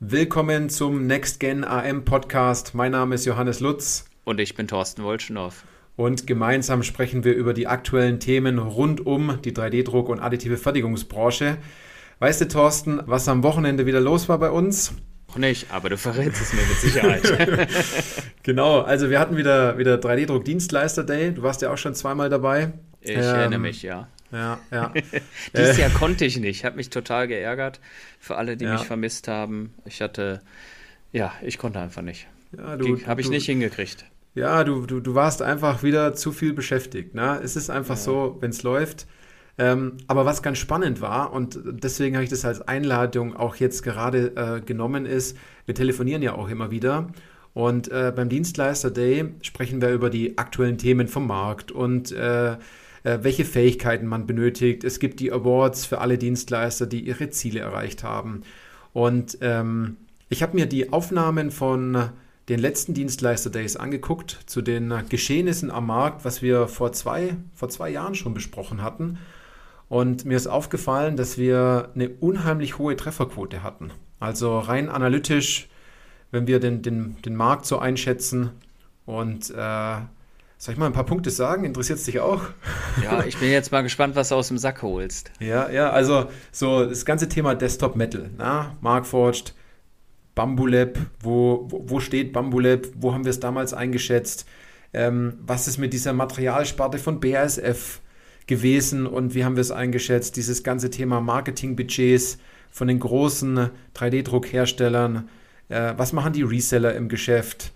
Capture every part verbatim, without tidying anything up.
Willkommen zum NextGen A M Podcast. Mein Name ist Johannes Lutz. Und ich bin Thorsten Wolschenow. Und gemeinsam sprechen wir über die aktuellen Themen rund um die drei D-Druck- und additive Fertigungsbranche. Weißt du, Thorsten, was am Wochenende wieder los war bei uns? Noch nicht, aber du verrätst es mir mit Sicherheit. Genau, also wir hatten wieder, wieder drei D-Druck-Dienstleister-Day. Du warst ja auch schon zweimal dabei. Ich ähm, erinnere mich, ja. Ja, ja. Dieses Jahr konnte ich nicht. Hat mich total geärgert. Für alle, die Ja. mich vermisst haben. Ich hatte, ja, ich konnte einfach nicht. Ja, du, Habe ich du, nicht hingekriegt. Ja, du, du, du warst einfach wieder zu viel beschäftigt. Ne? Es ist einfach Ja. so, wenn es läuft. Ähm, aber was ganz spannend war, und deswegen habe ich das als Einladung auch jetzt gerade äh, genommen, ist, wir telefonieren ja auch immer wieder. Und äh, beim Dienstleister Day sprechen wir über die aktuellen Themen vom Markt und äh, äh, welche Fähigkeiten man benötigt. Es gibt die Awards für alle Dienstleister, die ihre Ziele erreicht haben. Und ähm, ich habe mir die Aufnahmen von den letzten Dienstleister-Days angeguckt zu den Geschehnissen am Markt, was wir vor zwei, vor zwei Jahren schon besprochen hatten. Und mir ist aufgefallen, dass wir eine unheimlich hohe Trefferquote hatten. Also rein analytisch, wenn wir den, den, den Markt so einschätzen. Und äh, soll ich mal ein paar Punkte sagen? Interessiert es dich auch? Ja, ich bin jetzt mal gespannt, was du aus dem Sack holst. Ja, ja, also so das ganze Thema Desktop Metal, na, Markforged, Bambulab, wo, wo, wo steht Bambulab, wo haben wir es damals eingeschätzt, ähm, was ist mit dieser Materialsparte von B A S F gewesen und wie haben wir es eingeschätzt, dieses ganze Thema Marketingbudgets von den großen drei D-Druckherstellern, äh, was machen die Reseller im Geschäft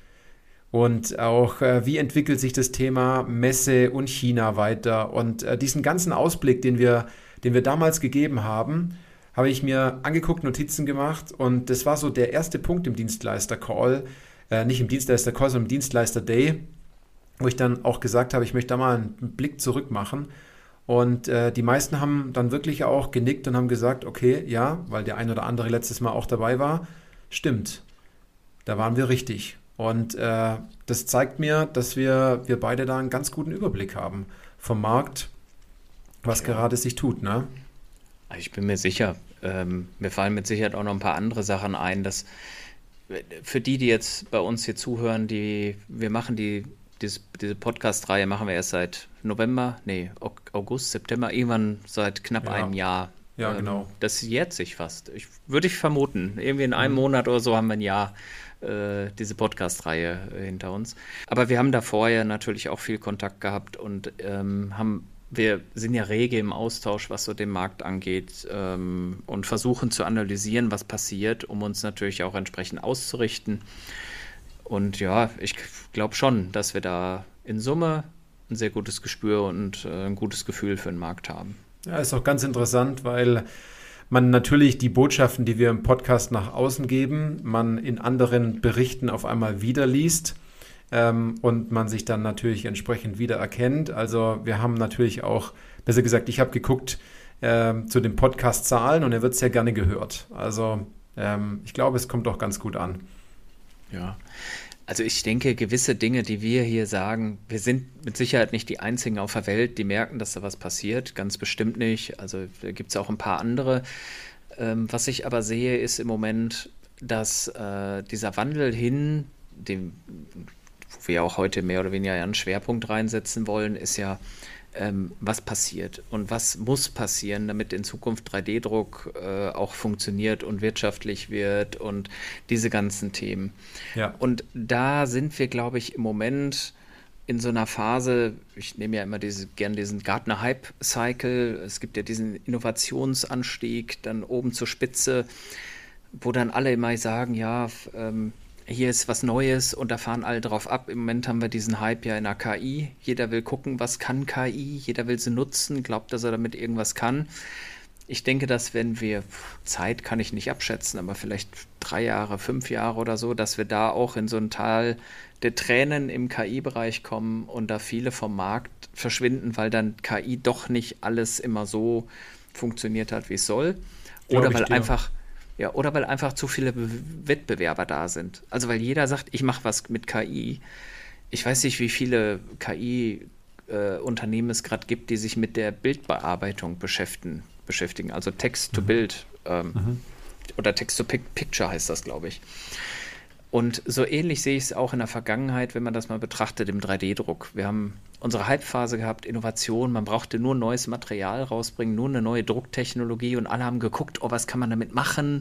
und auch äh, wie entwickelt sich das Thema Messe und China weiter und äh, diesen ganzen Ausblick, den wir, den wir damals gegeben haben, habe ich mir angeguckt, Notizen gemacht und das war so der erste Punkt im Dienstleister-Call, äh, nicht im Dienstleister-Call, sondern im Dienstleister-Day, wo ich dann auch gesagt habe, ich möchte da mal einen Blick zurück machen und äh, die meisten haben dann wirklich auch genickt und haben gesagt, okay, ja, weil der ein oder andere letztes Mal auch dabei war, stimmt, da waren wir richtig und äh, das zeigt mir, dass wir, wir beide da einen ganz guten Überblick haben vom Markt, was Ja. gerade sich tut, ne? Also ich bin mir sicher, ähm, mir fallen mit Sicherheit auch noch ein paar andere Sachen ein, dass äh, für die, die jetzt bei uns hier zuhören, die wir machen die, diese, diese Podcast-Reihe machen wir erst seit November, nee, Au- August, September, irgendwann seit knapp Ja. einem Jahr. Ja, Ähm, genau. Das jährt sich fast. Ich, würde ich vermuten. Irgendwie in einem Mhm. Monat oder so haben wir ein Jahr äh, diese Podcast-Reihe äh, hinter uns. Aber wir haben da vorher natürlich auch viel Kontakt gehabt und ähm, haben wir sind ja rege im Austausch, was so den Markt angeht, ähm, und versuchen zu analysieren, was passiert, um uns natürlich auch entsprechend auszurichten. Und ja, ich glaube schon, dass wir da in Summe ein sehr gutes Gespür und äh, ein gutes Gefühl für den Markt haben. Ja, ist auch ganz interessant, weil man natürlich die Botschaften, die wir im Podcast nach außen geben, man in anderen Berichten auf einmal wieder liest ähm, und man sich dann natürlich entsprechend wieder erkennt. Also wir haben natürlich auch, besser gesagt, ich habe geguckt ähm, zu den Podcast-Zahlen und er wird sehr gerne gehört. Also ähm, ich glaube, es kommt auch ganz gut an. Ja, also ich denke, gewisse Dinge, die wir hier sagen, wir sind mit Sicherheit nicht die Einzigen auf der Welt, die merken, dass da was passiert, ganz bestimmt nicht. Also da gibt es auch ein paar andere. Ähm, was ich aber sehe, ist im Moment, dass äh, dieser Wandel hin, dem, wo wir auch heute mehr oder weniger einen Schwerpunkt reinsetzen wollen, ist ja, ähm, was passiert und was muss passieren, damit in Zukunft drei D-Druck äh, auch funktioniert und wirtschaftlich wird und diese ganzen Themen. Ja, Und da sind wir, glaube ich, im Moment in so einer Phase, ich nehme ja immer diese, gern diesen Gartner-Hype-Cycle, es gibt ja diesen Innovationsanstieg, dann oben zur Spitze, wo dann alle immer sagen, ja, f- ähm, hier ist was Neues und da fahren alle drauf ab. Im Moment haben wir diesen Hype ja in der K I. Jeder will gucken, was kann K I, jeder will sie nutzen, glaubt, dass er damit irgendwas kann. Ich denke, dass wenn wir, Zeit kann ich nicht abschätzen, aber vielleicht drei Jahre, fünf Jahre oder so, dass wir da auch in so ein Tal der Tränen im K I-Bereich kommen und da viele vom Markt verschwinden, weil dann K I doch nicht alles immer so funktioniert hat, wie es soll. Glaub Oder ich weil dir. einfach, ja, oder weil einfach zu viele Be- Wettbewerber da sind. Also weil jeder sagt, ich mache was mit K I. Ich weiß nicht, wie viele K I-Unternehmen es gerade gibt, die sich mit der Bildbearbeitung beschäftigen, beschäftigen, also Text to Bild. Ähm, Mhm. oder Text-to-Picture heißt das, glaube ich. Und so ähnlich sehe ich es auch in der Vergangenheit, wenn man das mal betrachtet im drei D-Druck. Wir haben unsere Hype-Phase gehabt, Innovation, man brauchte nur neues Material rausbringen, nur eine neue Drucktechnologie und alle haben geguckt, oh, was kann man damit machen?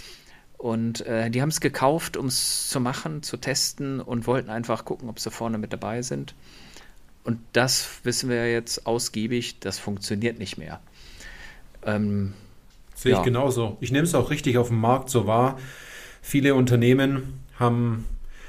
Und äh, die haben es gekauft, um es zu machen, zu testen und wollten einfach gucken, ob sie vorne mit dabei sind. Und das wissen wir jetzt ausgiebig, das funktioniert nicht mehr. Ähm, Sehe ich ja. genauso. Ich nehme es auch richtig auf dem Markt so wahr. Viele Unternehmen haben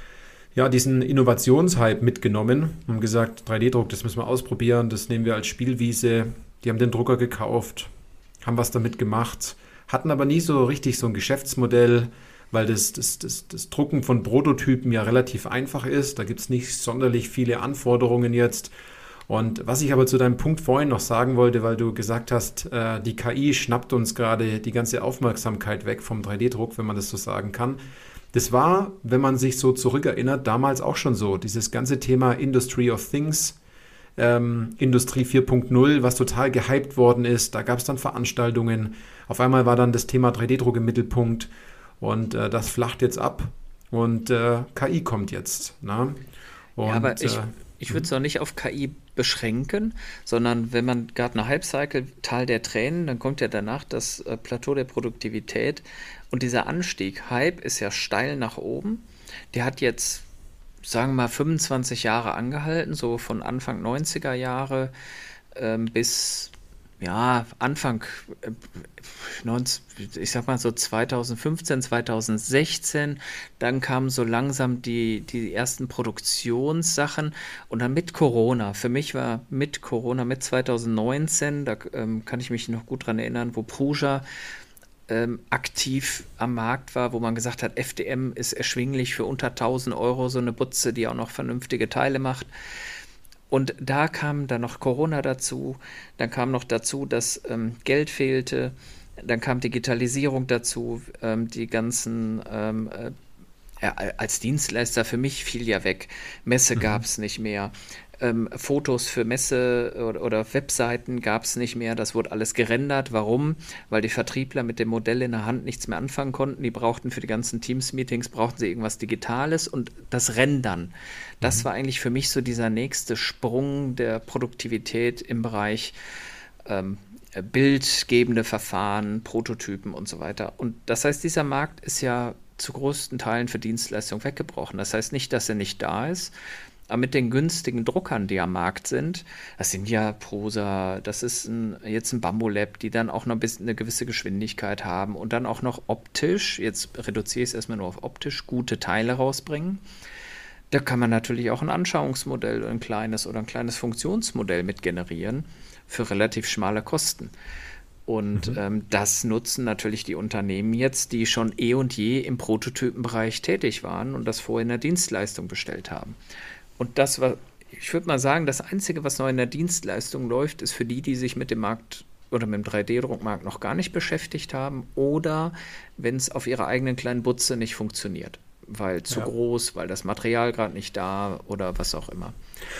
ja diesen Innovationshype mitgenommen, haben gesagt, drei D-Druck, das müssen wir ausprobieren, das nehmen wir als Spielwiese. Die haben den Drucker gekauft, haben was damit gemacht, hatten aber nie so richtig so ein Geschäftsmodell, weil das, das, das, das Drucken von Prototypen ja relativ einfach ist. Da gibt es nicht sonderlich viele Anforderungen jetzt. Und was ich aber zu deinem Punkt vorhin noch sagen wollte, weil du gesagt hast, äh, die K I schnappt uns gerade die ganze Aufmerksamkeit weg vom drei D-Druck, wenn man das so sagen kann. Das war, wenn man sich so zurückerinnert, damals auch schon so. Dieses ganze Thema Industry of Things, ähm, Industrie vier Punkt null, was total gehypt worden ist. Da gab es dann Veranstaltungen. Auf einmal war dann das Thema drei D-Druck im Mittelpunkt und äh, das flacht jetzt ab und äh, K I kommt jetzt. Ne? Und, ja, aber ich, äh, ich würde es auch nicht auf K I beschränken, sondern wenn man Gartner Hype Cycle, Tal der Tränen, dann kommt ja danach das äh, Plateau der Produktivität und dieser Anstieg, Hype ist ja steil nach oben, der hat jetzt, sagen wir mal, fünfundzwanzig Jahre angehalten, so von Anfang neunziger Jahre ähm, bis ja, Anfang, äh, neunzig, ich sag mal so zweitausendfünfzehn, zweitausendsechzehn, dann kamen so langsam die, die ersten Produktionssachen und dann mit Corona. Für mich war mit Corona, mit zweitausendneunzehn, da ähm, kann ich mich noch gut dran erinnern, wo Prusa ähm, aktiv am Markt war, wo man gesagt hat, F D M ist erschwinglich für unter tausend Euro, so eine Butze, die auch noch vernünftige Teile macht. Und da kam dann noch Corona dazu, dann kam noch dazu, dass ähm, Geld fehlte, dann kam Digitalisierung dazu, ähm, die ganzen, ähm, äh, ja, als Dienstleister für mich fiel ja weg, Messe Mhm. gab es nicht mehr, ähm, Fotos für Messe oder, oder Webseiten gab es nicht mehr, das wurde alles gerendert. Warum? Weil die Vertriebler mit dem Modell in der Hand nichts mehr anfangen konnten, die brauchten für die ganzen Teams-Meetings, brauchten sie irgendwas Digitales und das Rendern. Das war eigentlich für mich so dieser nächste Sprung der Produktivität im Bereich ähm, bildgebende Verfahren, Prototypen und so weiter. Und das heißt, dieser Markt ist ja zu größten Teilen für Dienstleistungen weggebrochen. Das heißt nicht, dass er nicht da ist, aber mit den günstigen Druckern, die am Markt sind, das sind ja Prusa, das ist ein, jetzt ein Bambulab, die dann auch noch ein bisschen eine gewisse Geschwindigkeit haben und dann auch noch optisch, jetzt reduziere ich es erstmal nur auf optisch, gute Teile rausbringen. Da kann man natürlich auch ein Anschauungsmodell, ein kleines oder ein kleines Funktionsmodell mit generieren für relativ schmale Kosten. Und mhm. ähm, das nutzen natürlich die Unternehmen jetzt, die schon eh und je im Prototypenbereich tätig waren und das vorher in der Dienstleistung bestellt haben. Und das war, ich würde mal sagen, das Einzige, was noch in der Dienstleistung läuft, ist für die, die sich mit dem Markt oder mit dem drei D-Druckmarkt noch gar nicht beschäftigt haben oder wenn es auf ihrer eigenen kleinen Butze nicht funktioniert. Weil zu ja. groß, weil das Material gerade nicht da oder was auch immer.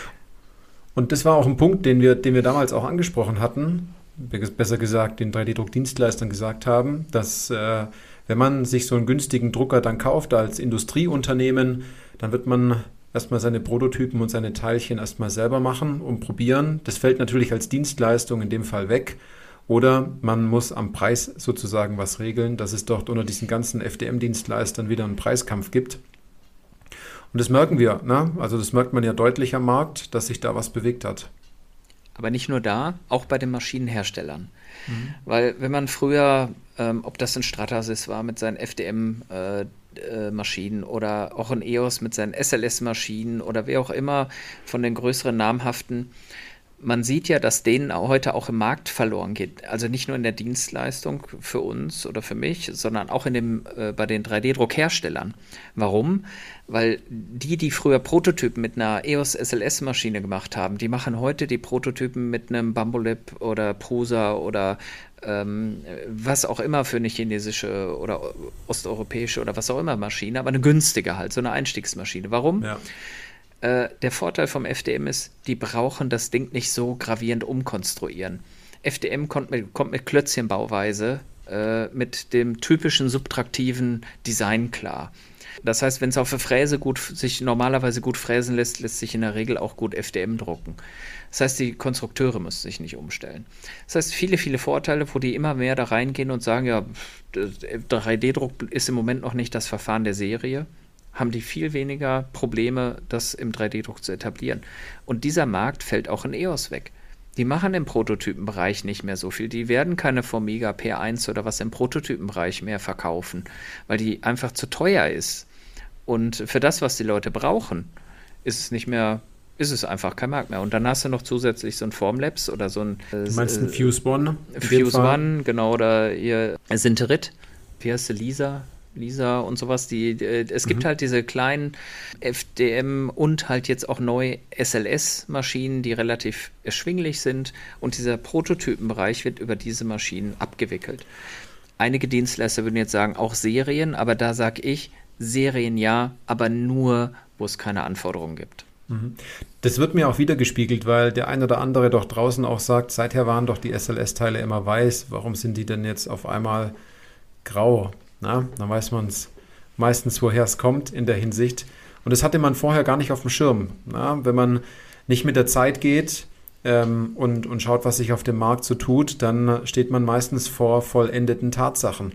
Und das war auch ein Punkt, den wir, den wir damals auch angesprochen hatten, besser gesagt den drei D-Druck-Dienstleistern gesagt haben, dass äh, wenn man sich so einen günstigen Drucker dann kauft als Industrieunternehmen, dann wird man erstmal seine Prototypen und seine Teilchen erstmal selber machen und probieren. Das fällt natürlich als Dienstleistung in dem Fall weg. Oder man muss am Preis sozusagen was regeln, dass es dort unter diesen ganzen F D M-Dienstleistern wieder einen Preiskampf gibt. Und das merken wir, ne? Also das merkt man ja deutlich am Markt, dass sich da was bewegt hat. Aber nicht nur da, auch bei den Maschinenherstellern. Mhm. Weil wenn man früher, ähm, ob das ein Stratasys war mit seinen F D M-Maschinen äh, oder auch ein E O S mit seinen S L S-Maschinen oder wer auch immer von den größeren namhaften, man sieht ja, dass denen heute auch im Markt verloren geht. Also nicht nur in der Dienstleistung für uns oder für mich, sondern auch in dem, äh, bei den drei D-Druckherstellern. Warum? Weil die, die früher Prototypen mit einer E O S S L S-Maschine gemacht haben, die machen heute die Prototypen mit einem Bambulab oder Prusa oder ähm, was auch immer für eine chinesische oder osteuropäische oder was auch immer Maschine, aber eine günstige halt, so eine Einstiegsmaschine. Warum? Ja. Der Vorteil vom F D M ist, die brauchen das Ding nicht so gravierend umkonstruieren. F D M kommt mit, kommt mit Klötzchenbauweise äh, mit dem typischen subtraktiven Design klar. Das heißt, wenn es auf der Fräse gut, sich normalerweise gut fräsen lässt, lässt sich in der Regel auch gut F D M drucken. Das heißt, die Konstrukteure müssen sich nicht umstellen. Das heißt, viele, viele Vorteile, wo die immer mehr da reingehen und sagen, ja, drei D-Druck ist im Moment noch nicht das Verfahren der Serie, haben die viel weniger Probleme, das im drei D-Druck zu etablieren. Und dieser Markt fällt auch in E O S weg. Die machen im Prototypenbereich nicht mehr so viel. Die werden keine Formiga P eins oder was im Prototypenbereich mehr verkaufen, weil die einfach zu teuer ist. Und für das, was die Leute brauchen, ist es nicht mehr, ist es einfach kein Markt mehr. Und dann hast du noch zusätzlich so ein Formlabs oder so ein äh, Du meinst ein Fuse One? Fuse One, genau, oder ihr Sinterit. Wie heißt sie, Lisa? Lisa und sowas. Die, äh, es gibt mhm. halt diese kleinen F D M und halt jetzt auch neu S L S-Maschinen, die relativ erschwinglich sind. Und dieser Prototypenbereich wird über diese Maschinen abgewickelt. Einige Dienstleister würden jetzt sagen, auch Serien, aber da sage ich, Serien ja, aber nur, wo es keine Anforderungen gibt. Das wird mir auch wieder gespiegelt, weil der ein oder andere doch draußen auch sagt, seither waren doch die S L S-Teile immer weiß, warum sind die denn jetzt auf einmal grau? Na, dann weiß man es meistens, woher es kommt in der Hinsicht. Und das hatte man vorher gar nicht auf dem Schirm. Na, wenn man nicht mit der Zeit geht ähm, und, und schaut, was sich auf dem Markt so tut, dann steht man meistens vor vollendeten Tatsachen,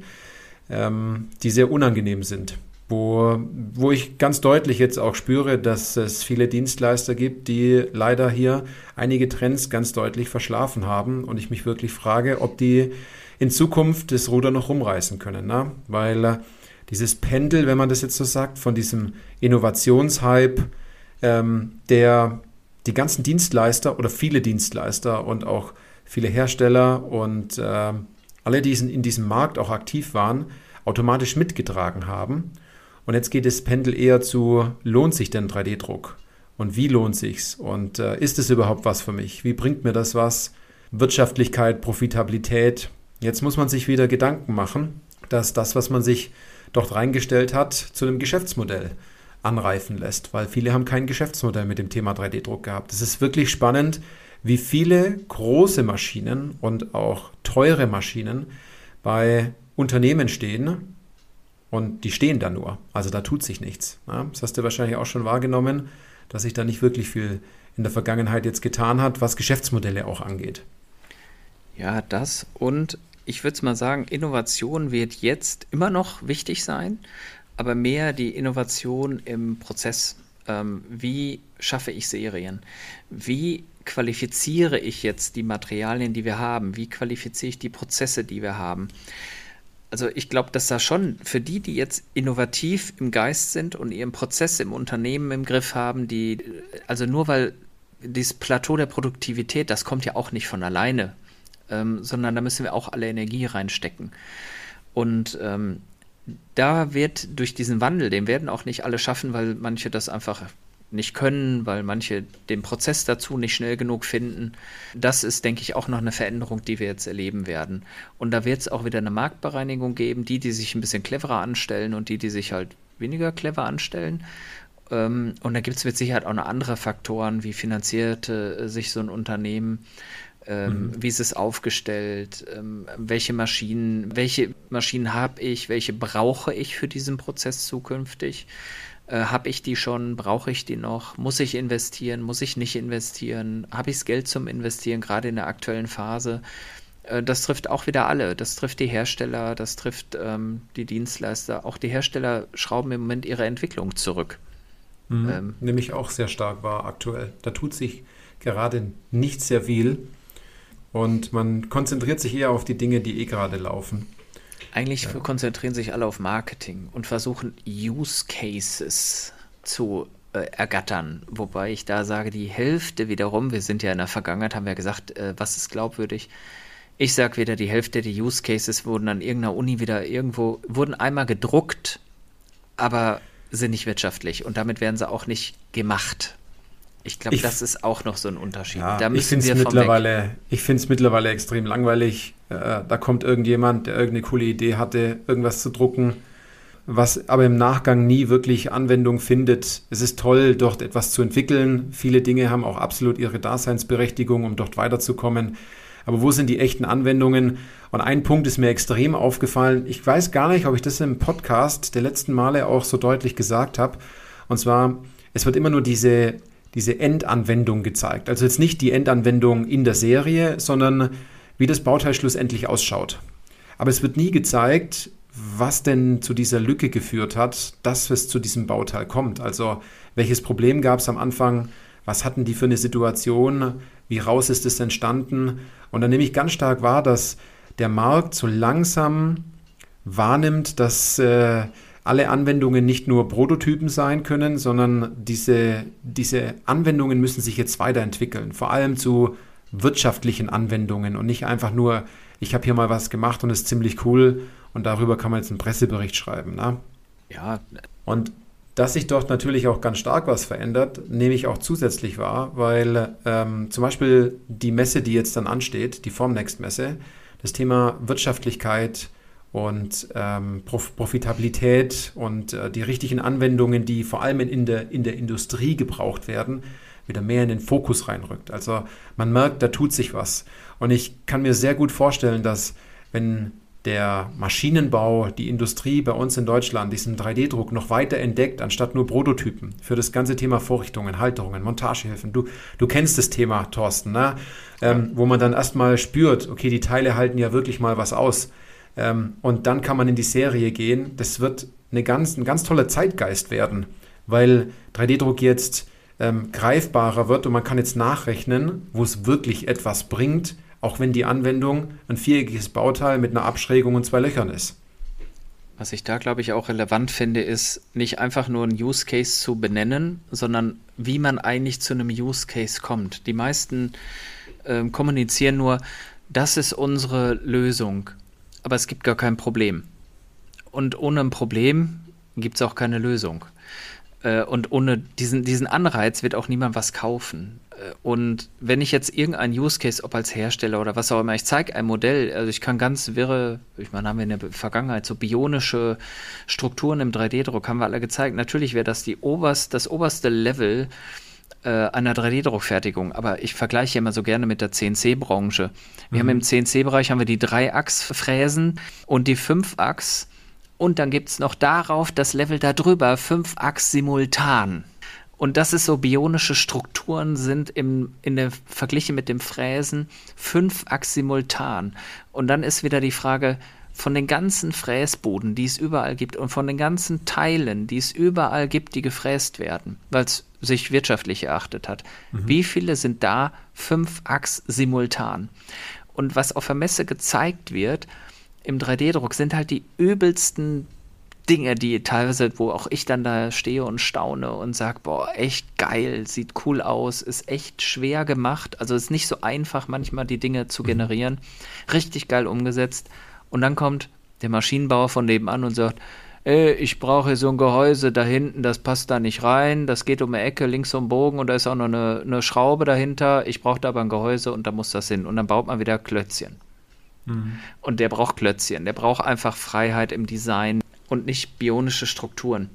ähm, die sehr unangenehm sind. Wo, wo ich ganz deutlich jetzt auch spüre, dass es viele Dienstleister gibt, die leider hier einige Trends ganz deutlich verschlafen haben und ich mich wirklich frage, ob die in Zukunft das Ruder noch rumreißen können. Ne? Weil äh, dieses Pendel, wenn man das jetzt so sagt, von diesem Innovationshype, ähm, der die ganzen Dienstleister oder viele Dienstleister und auch viele Hersteller und äh, alle, die in diesem Markt auch aktiv waren, automatisch mitgetragen haben. Und jetzt geht das Pendel eher zu, lohnt sich denn drei D-Druck? Und wie lohnt sich's? Und äh, ist es überhaupt was für mich? Wie bringt mir das was? Wirtschaftlichkeit, Profitabilität. Jetzt muss man sich wieder Gedanken machen, dass das, was man sich dort reingestellt hat, zu einem Geschäftsmodell anreifen lässt. Weil viele haben kein Geschäftsmodell mit dem Thema drei D-Druck gehabt. Es ist wirklich spannend, wie viele große Maschinen und auch teure Maschinen bei Unternehmen stehen. Und die stehen da nur. Also da tut sich nichts. Ja, das hast du wahrscheinlich auch schon wahrgenommen, dass sich da nicht wirklich viel in der Vergangenheit jetzt getan hat, was Geschäftsmodelle auch angeht. Ja, das und ich würde es mal sagen, Innovation wird jetzt immer noch wichtig sein, aber mehr die Innovation im Prozess. Ähm, wie schaffe ich Serien? Wie qualifiziere ich jetzt die Materialien, die wir haben? Wie qualifiziere ich die Prozesse, die wir haben? Also ich glaube, dass da schon für die, die jetzt innovativ im Geist sind und ihren Prozess im Unternehmen im Griff haben, die, also nur weil dieses Plateau der Produktivität, das kommt ja auch nicht von alleine, ähm, sondern da müssen wir auch alle Energie reinstecken. Und ähm, da wird durch diesen Wandel, den werden auch nicht alle schaffen, weil manche das einfach nicht können, weil manche den Prozess dazu nicht schnell genug finden. Das ist, denke ich, auch noch eine Veränderung, die wir jetzt erleben werden. Und da wird es auch wieder eine Marktbereinigung geben, die, die sich ein bisschen cleverer anstellen und die, die sich halt weniger clever anstellen. Und da gibt es mit Sicherheit auch noch andere Faktoren, wie finanziert sich so ein Unternehmen, ähm, mhm. wie ist es aufgestellt, ähm, welche Maschinen, welche Maschinen habe ich, welche brauche ich für diesen Prozess zukünftig. Äh, habe ich die schon? Brauche ich die noch? Muss ich investieren? Muss ich nicht investieren? Habe ich das Geld zum Investieren, gerade in der aktuellen Phase? Äh, das trifft auch wieder alle. Das trifft die Hersteller, das trifft ähm, die Dienstleister. Auch die Hersteller schrauben im Moment ihre Entwicklung zurück. Mhm. Ähm, Nämlich auch sehr stark wahr aktuell. Da tut sich gerade nicht sehr viel und man konzentriert sich eher auf die Dinge, die eh gerade laufen. Eigentlich ja. konzentrieren sich alle auf Marketing und versuchen Use Cases zu äh, ergattern. Wobei ich da sage, die Hälfte wiederum, wir sind ja in der Vergangenheit, haben wir gesagt, äh, was ist glaubwürdig? Ich sage wieder, die Hälfte der Use Cases wurden an irgendeiner Uni wieder irgendwo, wurden einmal gedruckt, aber sind nicht wirtschaftlich und damit werden sie auch nicht gemacht. Ich glaube, das ist auch noch so ein Unterschied. Ja, da müssen ich wir mittlerweile, ich finde es mittlerweile extrem langweilig. Äh, da kommt irgendjemand, der irgendeine coole Idee hatte, irgendwas zu drucken, was aber im Nachgang nie wirklich Anwendung findet. Es ist toll, dort etwas zu entwickeln. Viele Dinge haben auch absolut ihre Daseinsberechtigung, um dort weiterzukommen. aber wo sind die echten Anwendungen? Und ein Punkt ist mir extrem aufgefallen. Ich weiß gar nicht, ob ich das im Podcast der letzten Male auch so deutlich gesagt habe. Und zwar, es wird immer nur diese, diese Endanwendung gezeigt. Also jetzt nicht die Endanwendung in der Serie, sondern wie das Bauteil schlussendlich ausschaut. Aber es wird nie gezeigt, was denn zu dieser Lücke geführt hat, dass es zu diesem Bauteil kommt. Also welches Problem gab es am Anfang, was hatten die für eine Situation, wie raus ist es entstanden. Und dann nehme ich ganz stark wahr, dass der Markt so langsam wahrnimmt, dass äh, alle Anwendungen nicht nur Prototypen sein können, sondern diese, diese Anwendungen müssen sich jetzt weiterentwickeln, vor allem zu wirtschaftlichen Anwendungen und nicht einfach nur, ich habe hier mal was gemacht und es ist ziemlich cool und darüber kann man jetzt einen Pressebericht schreiben. Ne? Ja. Und dass sich dort natürlich auch ganz stark was verändert, nehme ich auch zusätzlich wahr, weil ähm, zum Beispiel die Messe, die jetzt dann ansteht, die Formnext-Messe, das Thema Wirtschaftlichkeit und ähm, Prof- Profitabilität und äh, die richtigen Anwendungen, die vor allem in der, in der Industrie gebraucht werden, wieder mehr in den Fokus reinrückt. Also man merkt, da tut sich was. Und ich kann mir sehr gut vorstellen, dass wenn der Maschinenbau, die Industrie bei uns in Deutschland diesen drei D Druck noch weiter entdeckt, anstatt nur Prototypen für das ganze Thema Vorrichtungen, Halterungen, Montagehilfen. Du, du kennst das Thema, Thorsten, ne? ähm, wo man dann erstmal spürt, okay, die Teile halten ja wirklich mal was aus. Ähm, und dann kann man in die Serie gehen. Das wird eine ganz, ein ganz toller Zeitgeist werden, weil drei D Druck jetzt ähm, greifbarer wird und man kann jetzt nachrechnen, wo es wirklich etwas bringt, auch wenn die Anwendung ein viereckiges Bauteil mit einer Abschrägung und zwei Löchern ist. Was ich da, glaube ich, auch relevant finde, ist nicht einfach nur einen Use Case zu benennen, sondern wie man eigentlich zu einem Use Case kommt. Die meisten äh, kommunizieren nur, das ist unsere Lösung, aber es gibt gar kein Problem. Und ohne ein Problem gibt es auch keine Lösung. Äh, und ohne diesen, diesen Anreiz wird auch niemand was kaufen. Und wenn ich jetzt irgendein Use Case, ob als Hersteller oder was auch immer, ich zeige ein Modell, also ich kann ganz wirre, ich meine, haben wir in der Vergangenheit so bionische Strukturen im drei D Druck, haben wir alle gezeigt. Natürlich wäre das die oberst, das oberste Level äh, einer drei D Druckfertigung, aber ich vergleiche immer so gerne mit der C N C Branche. Wir mhm. haben im C N C Bereich haben wir die drei Achs Fräsen und die fünf Achs und dann gibt es noch darauf das Level darüber, fünf Achs simultan. Und das ist so, bionische Strukturen sind im, in der, verglichen mit dem Fräsen fünf Achs simultan. Und dann ist wieder die Frage, von den ganzen Fräsboden, die es überall gibt und von den ganzen Teilen, die es überall gibt, die gefräst werden, weil es sich wirtschaftlich erachtet hat, mhm. wie viele sind da fünf Achs simultan? Und was auf der Messe gezeigt wird im drei D Druck, sind halt die übelsten Dinge, die teilweise, wo auch ich dann da stehe und staune und sage, boah, echt geil, sieht cool aus, ist echt schwer gemacht, also ist nicht so einfach manchmal die Dinge zu generieren, richtig geil umgesetzt und dann kommt der Maschinenbauer von nebenan und sagt, ey, ich brauche hier so ein Gehäuse da hinten, das passt da nicht rein, das geht um eine Ecke, links um den Bogen und da ist auch noch eine, eine Schraube dahinter, ich brauche da aber ein Gehäuse und da muss das hin und dann baut man wieder Klötzchen. Mhm. Und der braucht Klötzchen, der braucht einfach Freiheit im Design und nicht bionische Strukturen.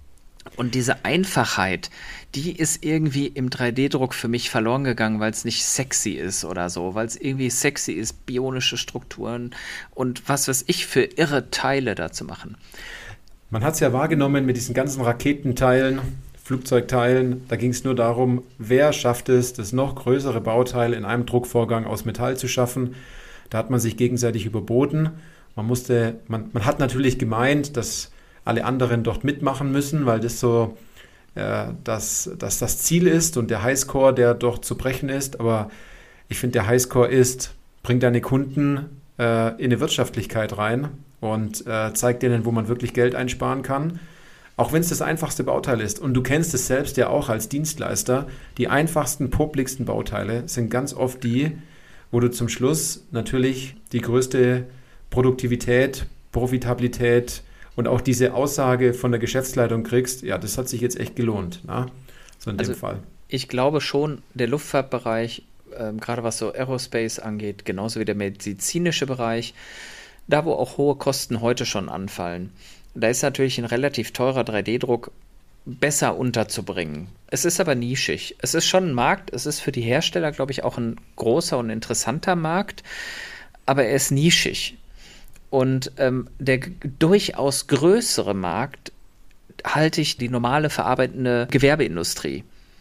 Und diese Einfachheit, die ist irgendwie im drei D Druck für mich verloren gegangen, weil es nicht sexy ist oder so, weil es irgendwie sexy ist, bionische Strukturen und was weiß ich für irre Teile da zu machen. Man hat es ja wahrgenommen mit diesen ganzen Raketenteilen, Flugzeugteilen, da ging es nur darum, wer schafft es, das noch größere Bauteil in einem Druckvorgang aus Metall zu schaffen. Da hat man sich gegenseitig überboten. Man musste, man, man hat natürlich gemeint, dass alle anderen dort mitmachen müssen, weil das so äh, dass, dass das Ziel ist und der Highscore, der dort zu brechen ist. Aber ich finde, der Highscore ist, bringt deine Kunden äh, in eine Wirtschaftlichkeit rein und äh, zeigt denen, wo man wirklich Geld einsparen kann. Auch wenn es das einfachste Bauteil ist. Und du kennst es selbst ja auch als Dienstleister. Die einfachsten, popligsten Bauteile sind ganz oft die, wo du zum Schluss natürlich die größte Produktivität, Profitabilität und auch diese Aussage von der Geschäftsleitung kriegst, ja, das hat sich jetzt echt gelohnt, na? So in also dem Fall. Ich glaube schon, der Luftfahrtbereich, ähm, gerade was so Aerospace angeht, genauso wie der medizinische Bereich, da wo auch hohe Kosten heute schon anfallen, da ist natürlich ein relativ teurer drei D Druck besser unterzubringen. Es ist aber nischig. Es ist schon ein Markt, es ist für die Hersteller, glaube ich, auch ein großer und interessanter Markt, aber er ist nischig. Und ähm, der g- durchaus größere Markt halte ich die normale verarbeitende Gewerbeindustrie.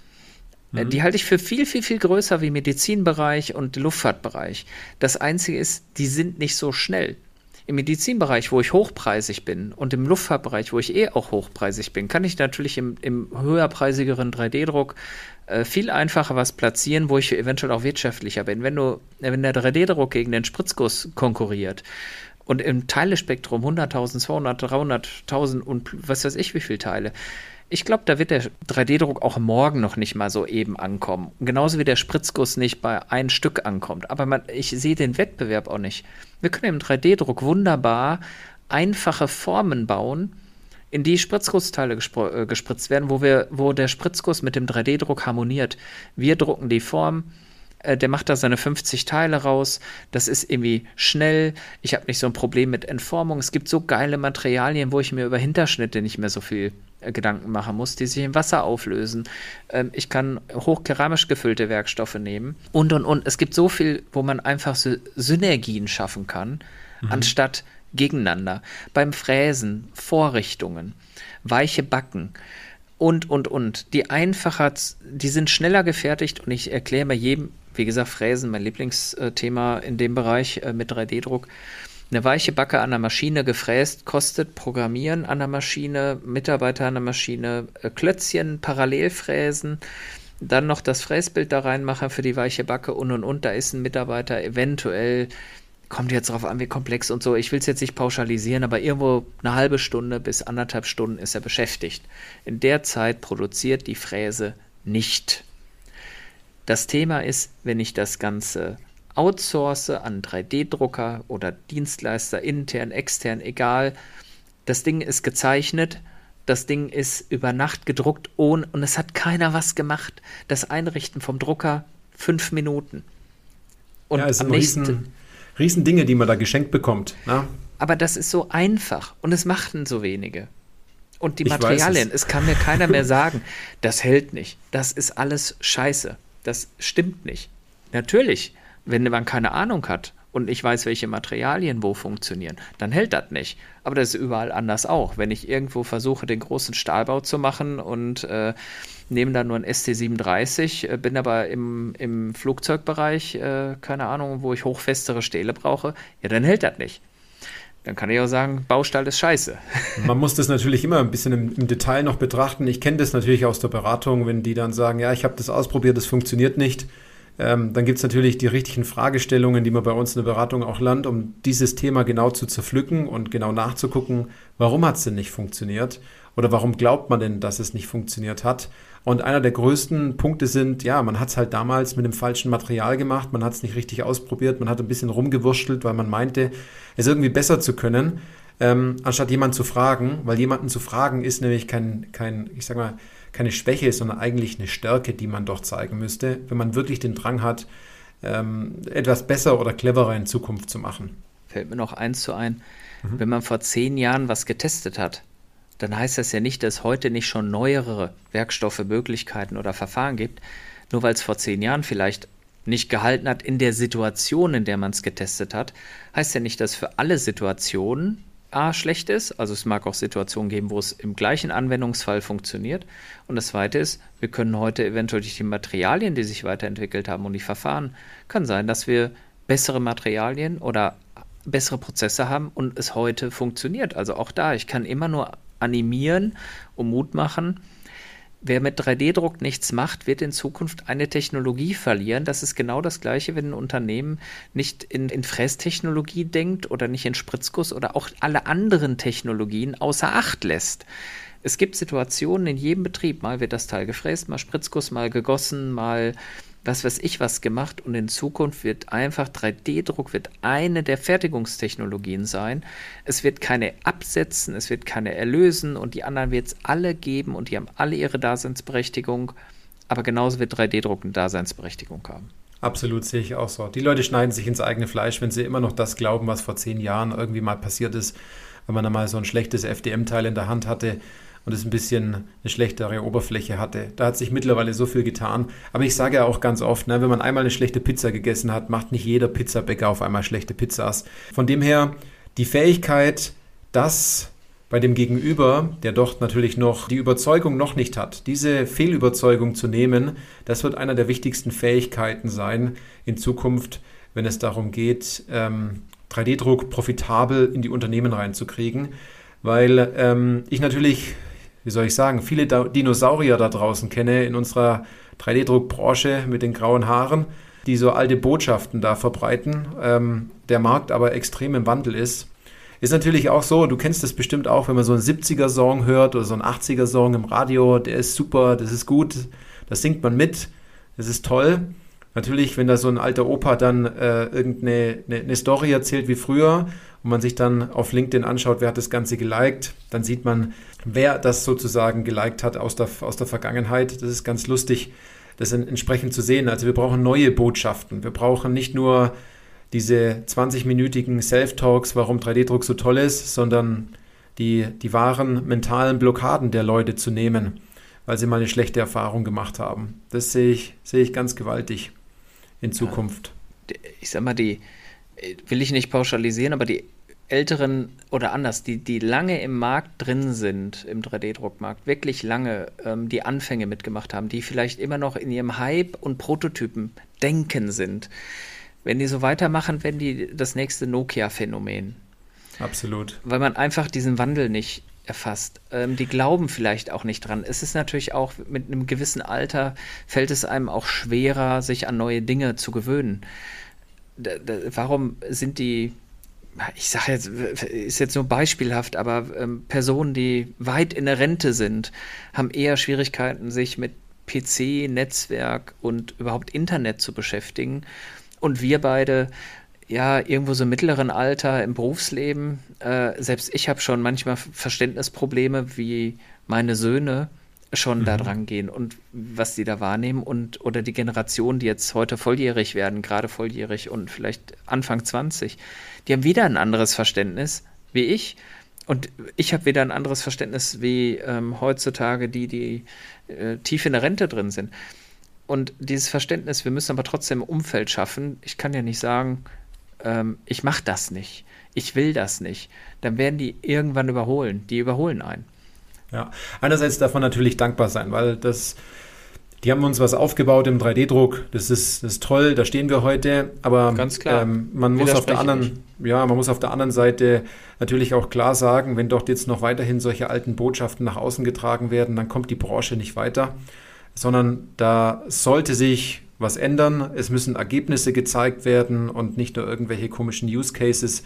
Äh, Die halte ich für viel, viel, viel größer wie Medizinbereich und Luftfahrtbereich. Das Einzige ist, die sind nicht so schnell. Im Medizinbereich, wo ich hochpreisig bin, und im Luftfahrtbereich, wo ich eh auch hochpreisig bin, kann ich natürlich im, im höherpreisigeren drei D-Druck äh, viel einfacher was platzieren, wo ich eventuell auch wirtschaftlicher bin. Wenn du, wenn der drei D-Druck gegen den Spritzguss konkurriert und im Teilespektrum hunderttausend, zweihundert, dreihunderttausend und was weiß ich wie viele Teile, ich glaube, da wird der drei D-Druck auch morgen noch nicht mal so eben ankommen. Genauso wie der Spritzguss nicht bei ein Stück ankommt. Aber man, ich sehe den Wettbewerb auch nicht. Wir können im drei D-Druck wunderbar einfache Formen bauen, in die Spritzgussteile gespr- äh, gespritzt werden, wo, wir, wo der Spritzguss mit dem drei D-Druck harmoniert. Wir drucken die Form, äh, der macht da seine fünfzig Teile raus. Das ist irgendwie schnell. Ich habe nicht so ein Problem mit Entformung. Es gibt so geile Materialien, wo ich mir über Hinterschnitte nicht mehr so viel äh, Gedanken machen muss, die sich im Wasser auflösen. Ähm, ich kann hochkeramisch gefüllte Werkstoffe nehmen und, und, und. Es gibt so viel, wo man einfach Sy- Synergien schaffen kann, anstatt gegeneinander. Beim Fräsen, Vorrichtungen, weiche Backen und, und, und. Die einfacher, die sind schneller gefertigt und ich erkläre mal jedem, wie gesagt, Fräsen, mein Lieblingsthema in dem Bereich äh, mit drei D-Druck. Eine weiche Backe an der Maschine gefräst kostet Programmieren an der Maschine, Mitarbeiter an der Maschine, äh, Klötzchen parallel fräsen, dann noch das Fräsbild da reinmachen für die weiche Backe und und und. Da ist ein Mitarbeiter eventuell, kommt jetzt drauf an, wie komplex und so. Ich will es jetzt nicht pauschalisieren, aber irgendwo eine halbe Stunde bis anderthalb Stunden ist er beschäftigt. In der Zeit produziert die Fräse nicht. Das Thema ist, wenn ich das Ganze outsource an drei D-Drucker oder Dienstleister, intern, extern, egal. Das Ding ist gezeichnet, das Ding ist über Nacht gedruckt ohne, und es hat keiner was gemacht. Das Einrichten vom Drucker, fünf Minuten. Und Ja, es am sind nächsten, riesen, riesen Dinge, die man da geschenkt bekommt. Ne? aber das ist so einfach und es machten so wenige. Und die Ich weiß Materialien, es. es kann mir keiner mehr sagen, das hält nicht. Das ist alles Scheiße. Das stimmt nicht. Natürlich, wenn man keine Ahnung hat und ich weiß, welche Materialien wo funktionieren, dann hält das nicht. Aber das ist überall anders auch. Wenn ich irgendwo versuche, den großen Stahlbau zu machen und äh, nehme dann nur ein S T siebenunddreißig, äh, bin aber im, im Flugzeugbereich, äh, keine Ahnung, wo ich hochfestere Stähle brauche, ja, dann hält das nicht. Dann kann ich auch sagen, Baustahl ist scheiße. Man muss das natürlich immer ein bisschen im, im Detail noch betrachten. Ich kenne das natürlich aus der Beratung, wenn die dann sagen, ja, ich habe das ausprobiert, das funktioniert nicht. Ähm, dann gibt es natürlich die richtigen Fragestellungen, die man bei uns in der Beratung auch lernt, um dieses Thema genau zu zerpflücken und genau nachzugucken, warum hat es denn nicht funktioniert oder warum glaubt man denn, dass es nicht funktioniert hat. Und einer der größten Punkte sind, ja, man hat es halt damals mit dem falschen Material gemacht, man hat es nicht richtig ausprobiert, man hat ein bisschen rumgewurschtelt, weil man meinte, es irgendwie besser zu können, ähm, anstatt jemanden zu fragen, weil jemanden zu fragen ist nämlich kein, kein, ich sag mal, keine Schwäche, sondern eigentlich eine Stärke, die man doch zeigen müsste, wenn man wirklich den Drang hat, ähm, etwas besser oder cleverer in Zukunft zu machen. Fällt mir noch eins zu ein, mhm. wenn man vor zehn Jahren was getestet hat, dann heißt das ja nicht, dass es heute nicht schon neuere Werkstoffe, Möglichkeiten oder Verfahren gibt, nur weil es vor zehn Jahren vielleicht nicht gehalten hat in der Situation, in der man es getestet hat, heißt ja nicht, dass für alle Situationen A, schlecht ist. Also es mag auch Situationen geben, wo es im gleichen Anwendungsfall funktioniert. Und das Zweite ist, wir können heute eventuell durch die Materialien, die sich weiterentwickelt haben und die Verfahren, kann sein, dass wir bessere Materialien oder bessere Prozesse haben und es heute funktioniert. Also auch da, ich kann immer nur animieren und Mut machen. Wer mit drei D-Druck nichts macht, wird in Zukunft eine Technologie verlieren. Das ist genau das Gleiche, wenn ein Unternehmen nicht in, in Frästechnologie denkt oder nicht in Spritzguss oder auch alle anderen Technologien außer Acht lässt. Es gibt Situationen in jedem Betrieb, mal wird das Teil gefräst, mal Spritzguss, mal gegossen, mal was weiß ich was gemacht und in Zukunft wird einfach drei D-Druck wird eine der Fertigungstechnologien sein. Es wird keine absetzen, es wird keine erlösen und die anderen wird es alle geben und die haben alle ihre Daseinsberechtigung, aber genauso wird drei D-Druck eine Daseinsberechtigung haben. Absolut, sehe ich auch so. Die Leute schneiden sich ins eigene Fleisch, wenn sie immer noch das glauben, was vor zehn Jahren irgendwie mal passiert ist, wenn man da mal so ein schlechtes F D M-Teil in der Hand hatte und es ein bisschen eine schlechtere Oberfläche hatte. Da hat sich mittlerweile so viel getan. Aber ich sage ja auch ganz oft, ne, wenn man einmal eine schlechte Pizza gegessen hat, macht nicht jeder Pizzabäcker auf einmal schlechte Pizzas. Von dem her die Fähigkeit, dass bei dem Gegenüber, der doch natürlich noch die Überzeugung noch nicht hat, diese Fehlüberzeugung zu nehmen, das wird einer der wichtigsten Fähigkeiten sein in Zukunft, wenn es darum geht, ähm, drei D Druck profitabel in die Unternehmen reinzukriegen, weil ähm, ich natürlich, wie soll ich sagen, viele da- Dinosaurier da draußen kenne in unserer drei D Druck-Branche mit den grauen Haaren, die so alte Botschaften da verbreiten, ähm, der Markt aber extrem im Wandel ist. Ist natürlich auch so, du kennst das bestimmt auch, wenn man so einen siebziger-Song hört oder so einen achtziger-Song im Radio, der ist super, das ist gut, das singt man mit, das ist toll. Natürlich, wenn da so ein alter Opa dann äh, irgendeine eine, eine Story erzählt wie früher und man sich dann auf LinkedIn anschaut, wer hat das Ganze geliked, dann sieht man, wer das sozusagen geliked hat aus der, aus der Vergangenheit. Das ist ganz lustig, das entsprechend zu sehen. Also wir brauchen neue Botschaften. Wir brauchen nicht nur diese zwanzig-minütigen Self-Talks, warum drei D Druck so toll ist, sondern die, die wahren mentalen Blockaden der Leute zu nehmen, weil sie mal eine schlechte Erfahrung gemacht haben. Das sehe ich, sehe ich ganz gewaltig in Zukunft. Ich sag mal, die will ich nicht pauschalisieren, aber die Älteren oder anders, die, die lange im Markt drin sind, im drei D Druckmarkt, wirklich lange ähm, die Anfänge mitgemacht haben, die vielleicht immer noch in ihrem Hype und Prototypen denken sind. Wenn die so weitermachen, werden die das nächste Nokia-Phänomen. Absolut. Weil man einfach diesen Wandel nicht erfasst. Ähm, die glauben vielleicht auch nicht dran. Es ist natürlich auch, mit einem gewissen Alter fällt es einem auch schwerer, sich an neue Dinge zu gewöhnen. Da, da, warum sind die, ich sage jetzt, ist jetzt nur beispielhaft, aber ähm, Personen, die weit in der Rente sind, haben eher Schwierigkeiten, sich mit P C, Netzwerk und überhaupt Internet zu beschäftigen. Und wir beide, ja, irgendwo so im mittleren Alter im Berufsleben, äh, selbst ich habe schon manchmal Verständnisprobleme, wie meine Söhne schon mhm. da dran gehen und was die da wahrnehmen und oder die Generation, die jetzt heute volljährig werden, gerade volljährig und vielleicht Anfang zwanzig, die haben wieder ein anderes Verständnis wie ich. Und ich habe wieder ein anderes Verständnis wie ähm, heutzutage die, die äh, tief in der Rente drin sind. Und dieses Verständnis, wir müssen aber trotzdem ein Umfeld schaffen. Ich kann ja nicht sagen, ähm, ich mache das nicht, ich will das nicht. Dann werden die irgendwann überholen. Die überholen einen. Ja, einerseits darf man natürlich dankbar sein, weil das, die haben uns was aufgebaut im drei D Druck. Das ist, das ist toll, da stehen wir heute. Aber ganz klar. Ähm, man muss auf der anderen, ja, man muss auf der anderen Seite natürlich auch klar sagen, wenn dort jetzt noch weiterhin solche alten Botschaften nach außen getragen werden, dann kommt die Branche nicht weiter. Sondern da sollte sich was ändern. Es müssen Ergebnisse gezeigt werden und nicht nur irgendwelche komischen Use Cases.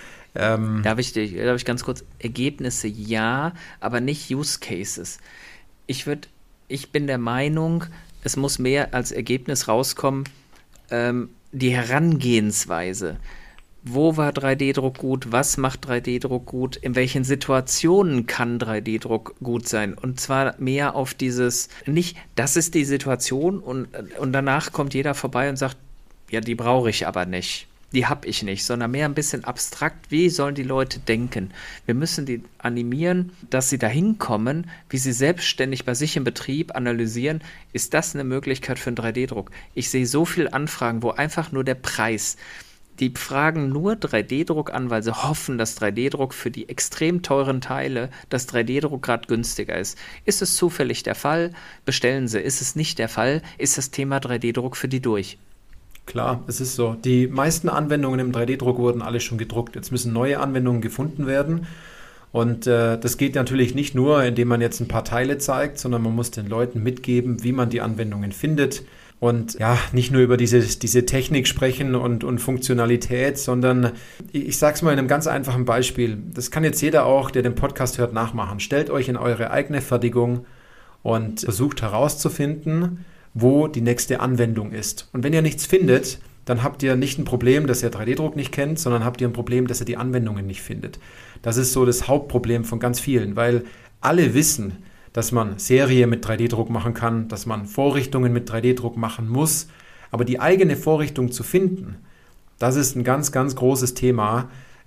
Ähm darf ich, darf ich ganz kurz, Ergebnisse ja, aber nicht Use Cases. Ich, würd, ich bin der Meinung, es muss mehr als Ergebnis rauskommen, ähm, die Herangehensweise. Wo war drei D Druck gut? Was macht drei D Druck gut? In welchen Situationen kann drei D Druck gut sein? Und zwar mehr auf dieses, nicht, das ist die Situation und, und danach kommt jeder vorbei und sagt, ja, die brauche ich aber nicht. Die habe ich nicht, sondern mehr ein bisschen abstrakt, wie sollen die Leute denken? Wir müssen die animieren, dass sie dahin kommen, wie sie selbstständig bei sich im Betrieb analysieren, ist das eine Möglichkeit für einen drei D Druck? Ich sehe so viele Anfragen, wo einfach nur der Preis, die fragen nur drei D Druck an, weil sie hoffen, dass drei D Druck für die extrem teuren Teile, dass drei D Druck gerade günstiger ist. Ist es zufällig der Fall? Bestellen sie. Ist es nicht der Fall? Ist das Thema drei D Druck für die durch? Klar, es ist so. Die meisten Anwendungen im drei D Druck wurden alle schon gedruckt. Jetzt müssen neue Anwendungen gefunden werden. Und äh, das geht natürlich nicht nur, indem man jetzt ein paar Teile zeigt, sondern man muss den Leuten mitgeben, wie man die Anwendungen findet. Und ja, nicht nur über diese, diese Technik sprechen und, und Funktionalität, sondern ich, ich sage es mal in einem ganz einfachen Beispiel. Das kann jetzt jeder auch, der den Podcast hört, nachmachen. Stellt euch in eure eigene Fertigung und versucht herauszufinden, wo die nächste Anwendung ist. Und wenn ihr nichts findet, dann habt ihr nicht ein Problem, dass ihr drei D Druck nicht kennt, sondern habt ihr ein Problem, dass ihr die Anwendungen nicht findet. Das ist so das Hauptproblem von ganz vielen, weil alle wissen, dass man Serie mit drei D Druck machen kann, dass man Vorrichtungen mit drei D Druck machen muss. Aber die eigene Vorrichtung zu finden, das ist ein ganz, ganz großes Thema,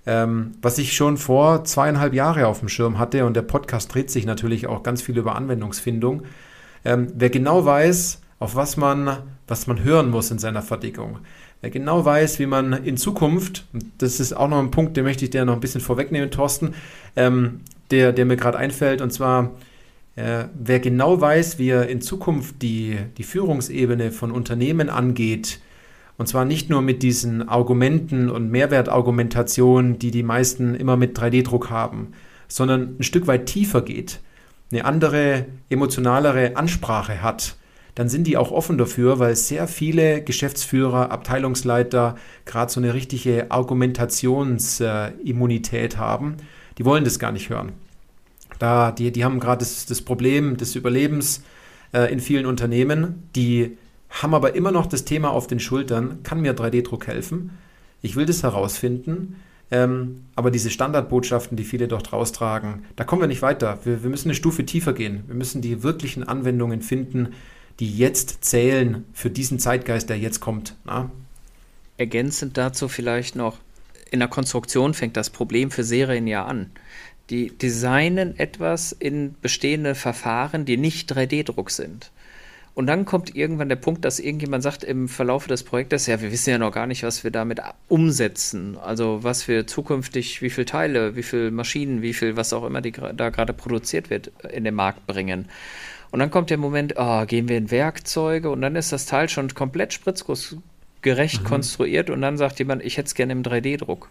Ähm, was ich schon vor zweieinhalb Jahren auf dem Schirm hatte, und der Podcast dreht sich natürlich auch ganz viel über Anwendungsfindung. Ähm, wer genau weiß, auf was man, was man hören muss in seiner Fertigung, wer genau weiß, wie man in Zukunft, und das ist auch noch ein Punkt, den möchte ich dir noch ein bisschen vorwegnehmen, Thorsten, ähm, der, der mir gerade einfällt, und zwar, äh, wer genau weiß, wie er in Zukunft die, die Führungsebene von Unternehmen angeht, und zwar nicht nur mit diesen Argumenten und Mehrwertargumentationen, die die meisten immer mit drei D Druck haben, sondern ein Stück weit tiefer geht, eine andere, emotionalere Ansprache hat, dann sind die auch offen dafür, weil sehr viele Geschäftsführer, Abteilungsleiter gerade so eine richtige Argumentationsimmunität haben. Die wollen das gar nicht hören. Da, die, die haben gerade das, das Problem des Überlebens äh, in vielen Unternehmen, die haben aber immer noch das Thema auf den Schultern, kann mir drei D Druck helfen? Ich will das herausfinden, ähm, aber diese Standardbotschaften, die viele dort raustragen, da kommen wir nicht weiter. Wir, wir müssen eine Stufe tiefer gehen. Wir müssen die wirklichen Anwendungen finden, die jetzt zählen für diesen Zeitgeist, der jetzt kommt. Na? Ergänzend dazu vielleicht noch, in der Konstruktion fängt das Problem für Serien ja an. Die designen etwas in bestehende Verfahren, die nicht drei D Druck sind. Und dann kommt irgendwann der Punkt, dass irgendjemand sagt im Verlauf des Projektes, ja, wir wissen ja noch gar nicht, was wir damit umsetzen. Also was wir zukünftig, wie viele Teile, wie viele Maschinen, wie viel, was auch immer die da gerade produziert wird, in den Markt bringen. Und dann kommt der Moment, oh, gehen wir in Werkzeuge, und dann ist das Teil schon komplett spritzgussgerecht mhm. konstruiert, und dann sagt jemand, ich hätte es gerne im drei D Druck.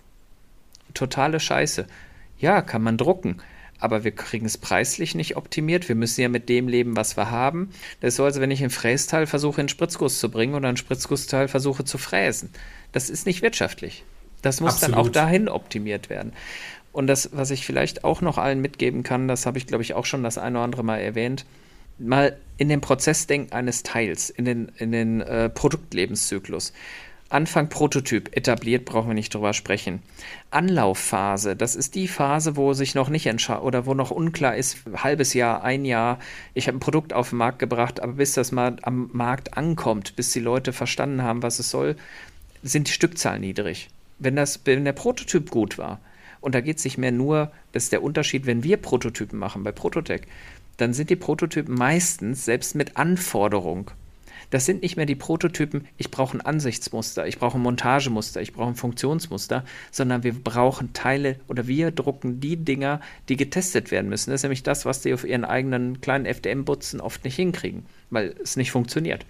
Totale Scheiße. Ja, kann man drucken. Aber wir kriegen es preislich nicht optimiert. Wir müssen ja mit dem leben, was wir haben. Das ist so, als wenn ich ein Frästeil versuche, in Spritzguss zu bringen oder ein Spritzgussteil versuche zu fräsen. Das ist nicht wirtschaftlich. Das muss Absolut. Dann auch dahin optimiert werden. Und das, was ich vielleicht auch noch allen mitgeben kann, das habe ich, glaube ich, auch schon das eine oder andere Mal erwähnt, mal in den Prozessdenken eines Teils, in den, in den äh, Produktlebenszyklus. Anfang Prototyp etabliert, brauchen wir nicht drüber sprechen. Anlaufphase, das ist die Phase, wo sich noch nicht entscheidet oder wo noch unklar ist, halbes Jahr, ein Jahr, ich habe ein Produkt auf den Markt gebracht, aber bis das mal am Markt ankommt, bis die Leute verstanden haben, was es soll, sind die Stückzahlen niedrig. Wenn, das, wenn der Prototyp gut war, und da geht es nicht mehr nur, das ist der Unterschied, wenn wir Prototypen machen bei Prototech, dann sind die Prototypen meistens selbst mit Anforderung. Das sind nicht mehr die Prototypen, ich brauche ein Ansichtsmuster, ich brauche ein Montagemuster, ich brauche ein Funktionsmuster, sondern wir brauchen Teile oder wir drucken die Dinger, die getestet werden müssen. Das ist nämlich das, was die auf ihren eigenen kleinen F D M-Butzen oft nicht hinkriegen, weil es nicht funktioniert.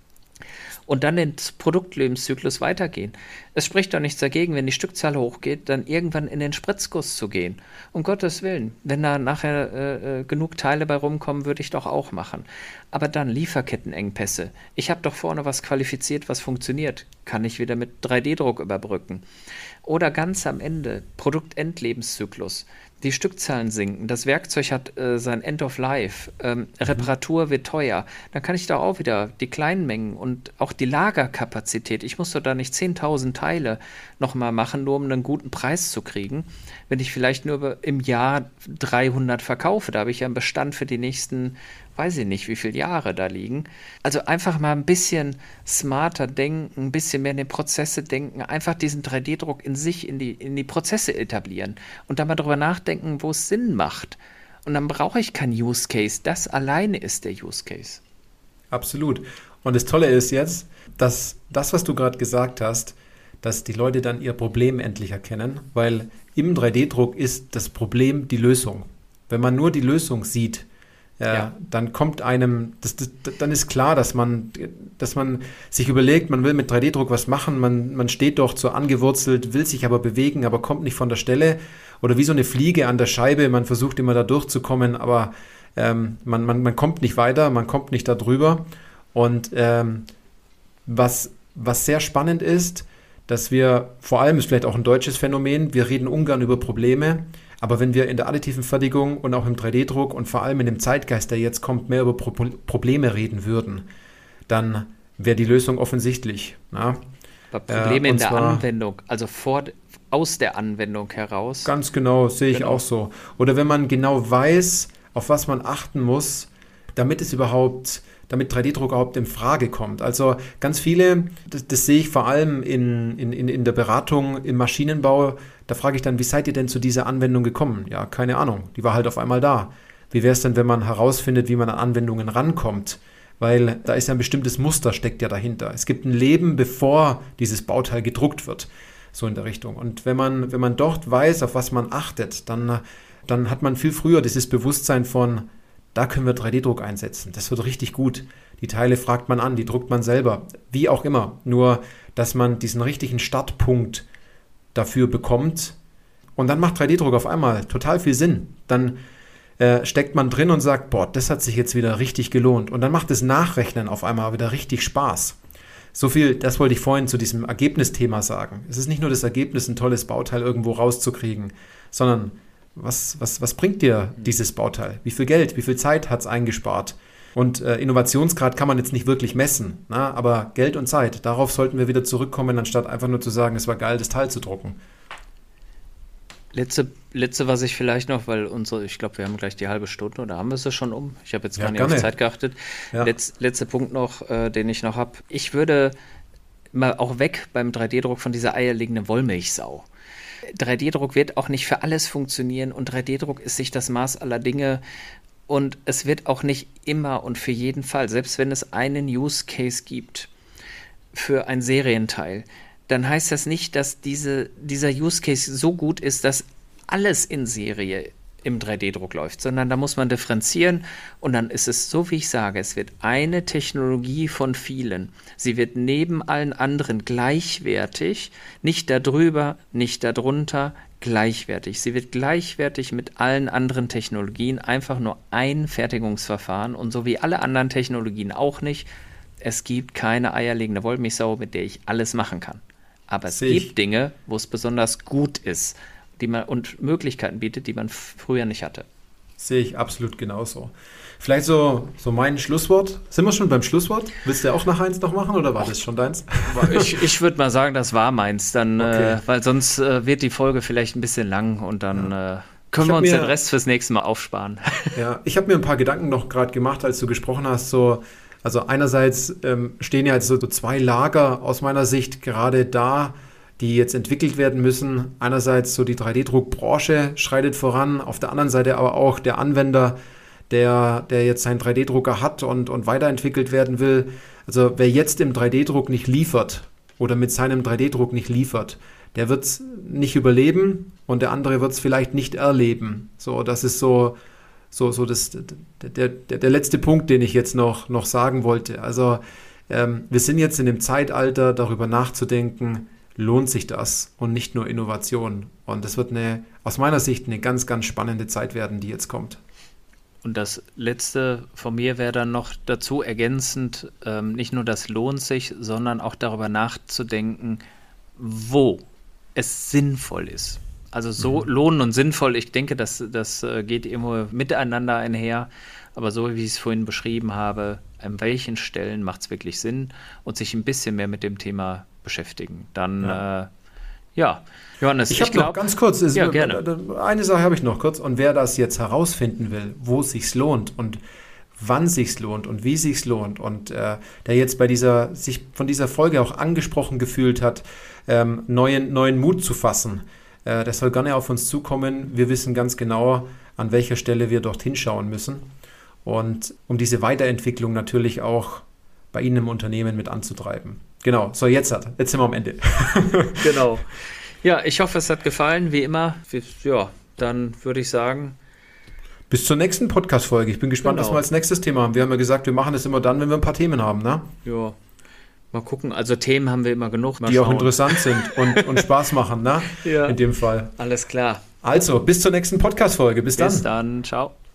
Und dann den Produktlebenszyklus weitergehen. Es spricht doch nichts dagegen, wenn die Stückzahl hochgeht, dann irgendwann in den Spritzguss zu gehen. Um Gottes Willen, wenn da nachher äh, genug Teile bei rumkommen, würde ich doch auch machen. Aber dann Lieferkettenengpässe. Ich habe doch vorne was qualifiziert, was funktioniert. Kann ich wieder mit drei D Druck überbrücken. Oder ganz am Ende, Produktendlebenszyklus. Die Stückzahlen sinken, das Werkzeug hat äh, sein End of Life, ähm, Reparatur wird teuer, dann kann ich da auch wieder die kleinen Mengen und auch die Lagerkapazität, ich muss doch da nicht zehntausend Teile nochmal machen, nur um einen guten Preis zu kriegen, wenn ich vielleicht nur im Jahr dreihundert verkaufe, da habe ich ja einen Bestand für die nächsten, weiß ich nicht, wie viele Jahre da liegen. Also einfach mal ein bisschen smarter denken, ein bisschen mehr in die Prozesse denken, einfach diesen drei D Druck in sich, in die, in die Prozesse etablieren und dann mal darüber nachdenken, wo es Sinn macht. Und dann brauche ich keinen Use Case, das alleine ist der Use Case. Absolut. Und das Tolle ist jetzt, dass das, was du gerade gesagt hast, dass die Leute dann ihr Problem endlich erkennen, weil im drei D Druck ist das Problem die Lösung. Wenn man nur die Lösung sieht, Ja, ja. dann kommt einem, das, das, dann ist klar, dass man, dass man sich überlegt, man will mit drei D Druck was machen, man, man steht dort so angewurzelt, will sich aber bewegen, aber kommt nicht von der Stelle oder wie so eine Fliege an der Scheibe, man versucht immer da durchzukommen, aber ähm, man, man, man kommt nicht weiter, man kommt nicht da drüber. Und ähm, was, was sehr spannend ist, dass wir, vor allem ist vielleicht auch ein deutsches Phänomen, wir reden ungern über Probleme, aber wenn wir in der additiven Fertigung und auch im drei D Druck und vor allem in dem Zeitgeist, der jetzt kommt, mehr über Pro- Probleme reden würden, dann wäre die Lösung offensichtlich. Na? Aber Probleme äh, in der Anwendung, also vor, aus der Anwendung heraus. Ganz genau, sehe ich genau. auch so. Oder wenn man genau weiß, auf was man achten muss, damit es überhaupt, damit drei D Druck überhaupt in Frage kommt. Also ganz viele, das, das sehe ich vor allem in, in, in der Beratung, im Maschinenbau, Da frage ich dann, wie seid ihr denn zu dieser Anwendung gekommen? Ja, keine Ahnung, die war halt auf einmal da. Wie wäre es denn, wenn man herausfindet, wie man an Anwendungen rankommt? Weil da ist ja ein bestimmtes Muster, steckt ja dahinter. Es gibt ein Leben, bevor dieses Bauteil gedruckt wird, so in der Richtung. Und wenn man, wenn man dort weiß, auf was man achtet, dann, dann hat man viel früher dieses Bewusstsein von, da können wir drei D Druck einsetzen. Das wird richtig gut. Die Teile fragt man an, die druckt man selber. Wie auch immer. Nur, dass man diesen richtigen Startpunkt dafür bekommt. Und dann macht drei D Druck auf einmal total viel Sinn. Dann äh, steckt man drin und sagt, boah, das hat sich jetzt wieder richtig gelohnt. Und dann macht das Nachrechnen auf einmal wieder richtig Spaß. So viel, das wollte ich vorhin zu diesem Ergebnisthema sagen. Es ist nicht nur das Ergebnis, ein tolles Bauteil irgendwo rauszukriegen, sondern was, was, was bringt dir dieses Bauteil? Wie viel Geld, wie viel Zeit hat es eingespart? Und äh, Innovationsgrad kann man jetzt nicht wirklich messen, na? Aber Geld und Zeit, darauf sollten wir wieder zurückkommen, anstatt einfach nur zu sagen, es war geil, das Teil zu drucken. Letzte, letzte, was ich vielleicht noch, weil unsere, ich glaube, wir haben gleich die halbe Stunde oder haben wir es schon um? Ich habe jetzt gar ja, nicht auf Zeit geachtet. Ja. Letz, letzter Punkt noch, äh, den ich noch habe. Ich würde mal auch weg beim drei D Druck von dieser eierlegenden Wollmilchsau. drei D Druck wird auch nicht für alles funktionieren und drei D Druck ist nicht das Maß aller Dinge und es wird auch nicht immer und für jeden Fall, selbst wenn es einen Use Case gibt für ein Serienteil, dann heißt das nicht, dass diese, dieser Use Case so gut ist, dass alles in Serie im drei D Druck läuft, sondern da muss man differenzieren und dann ist es so, wie ich sage, es wird eine Technologie von vielen. Sie wird neben allen anderen gleichwertig, nicht darüber, nicht darunter, gleichwertig. Sie wird gleichwertig mit allen anderen Technologien, einfach nur ein Fertigungsverfahren und so wie alle anderen Technologien auch nicht. Es gibt keine eierlegende Wollmilchsau, mit der ich alles machen kann. Aber es gibt Dinge, wo es besonders gut ist, die man und Möglichkeiten bietet, die man früher nicht hatte. Sehe ich absolut genauso. Vielleicht so, so mein Schlusswort. Sind wir schon beim Schlusswort? Willst du auch noch eins noch machen oder war das schon deins? Ich, ich würde mal sagen, das war meins, dann, okay. äh, weil sonst äh, wird die Folge vielleicht ein bisschen lang und dann ja. äh, können wir uns mir, den Rest fürs nächste Mal aufsparen. Ja, ich habe mir ein paar Gedanken noch gerade gemacht, als du gesprochen hast, so also einerseits ähm, stehen ja jetzt so zwei Lager aus meiner Sicht gerade da, die jetzt entwickelt werden müssen. Einerseits so die drei D Druck-Branche schreitet voran, auf der anderen Seite aber auch der Anwender, der, der jetzt seinen drei D Drucker hat und, und weiterentwickelt werden will. Also wer jetzt im drei D Druck nicht liefert oder mit seinem drei D Druck nicht liefert, der wird es nicht überleben und der andere wird es vielleicht nicht erleben. So, das ist so... So, so das, der, der, der letzte Punkt, den ich jetzt noch, noch sagen wollte. Also ähm, wir sind jetzt in dem Zeitalter, darüber nachzudenken, lohnt sich das und nicht nur Innovation. Und das wird eine, aus meiner Sicht eine ganz, ganz spannende Zeit werden, die jetzt kommt. Und das Letzte von mir wäre dann noch dazu ergänzend, ähm, nicht nur das lohnt sich, sondern auch darüber nachzudenken, wo es sinnvoll ist. Also so mhm. lohnen und sinnvoll, ich denke, das, das geht immer miteinander einher, aber so wie ich es vorhin beschrieben habe, an welchen Stellen macht es wirklich Sinn und sich ein bisschen mehr mit dem Thema beschäftigen. Dann, ja, äh, ja. Johannes, ich, ich habe noch ganz kurz, ist, ja, gerne. Eine Sache habe ich noch kurz und wer das jetzt herausfinden will, wo es sich lohnt und wann sich's lohnt und wie sich's lohnt und äh, der jetzt bei dieser, sich von dieser Folge auch angesprochen gefühlt hat, ähm, neuen, neuen Mut zu fassen, der soll gerne auf uns zukommen. Wir wissen ganz genau, an welcher Stelle wir dorthin schauen müssen. Und um diese Weiterentwicklung natürlich auch bei Ihnen im Unternehmen mit anzutreiben. Genau, so jetzt hat. Jetzt sind wir am Ende. Genau. Ja, ich hoffe, es hat gefallen, wie immer. Ja, dann würde ich sagen... Bis zur nächsten Podcast-Folge. Ich bin gespannt, genau. was wir als nächstes Thema haben. Wir haben ja gesagt, wir machen das immer dann, wenn wir ein paar Themen haben, ne? Ja. Mal gucken, also Themen haben wir immer genug. Mal die schauen. Auch interessant sind und, und Spaß machen, ne? Ja. In dem Fall. Alles klar. Also, bis zur nächsten Podcast-Folge. Bis dann. Bis dann. Ciao.